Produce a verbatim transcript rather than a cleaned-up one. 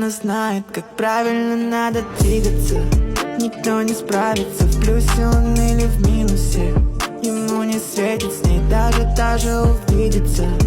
она знает, как правильно надо двигаться. Никто не справится, в плюсе он или в минусе. Ему не светит с ней даже, даже увидеться.